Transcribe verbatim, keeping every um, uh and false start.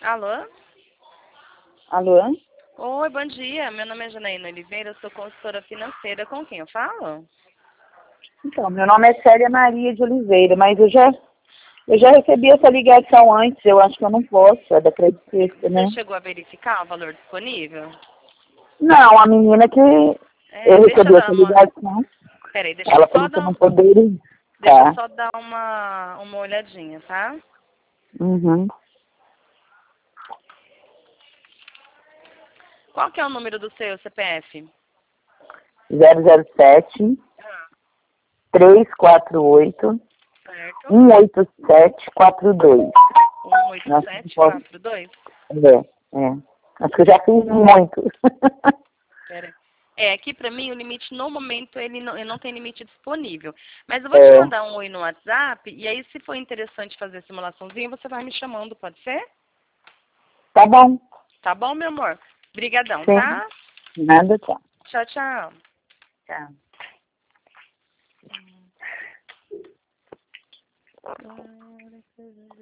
Alô? Alô? Oi, bom dia. Meu nome é Janaína Oliveira, eu sou consultora financeira. Com quem eu falo? Então, meu nome é Célia Maria de Oliveira, mas eu já, eu já recebi essa ligação antes, eu acho que eu não posso, é da Credit Suisse, né? Você chegou a verificar o valor disponível? Não, a menina que É, eu deixa eu recebi dar essa uma... ligação, Peraí, deixa eu ela só falou que eu dar, não um... poderia. deixa eu Tá. só dar uma, uma olhadinha, tá? Uhum. Qual que é o número do seu C P F? zero zero sete, três quatro oito, Certo. um oito sete quatro dois. um oito Nossa, não sete posso. quatro dois? É, é. Acho que eu já fiz muito. Peraí. É, aqui pra mim o limite no momento ele não, ele não tem limite disponível. Mas eu vou te É, mandar um oi no WhatsApp e aí se for interessante fazer a simulaçãozinha, você vai me chamando, pode ser? tá bom. Tá bom, meu amor? Brigadão, Sim. tá? Nada, tchau. Tchau, tchau. Tchau.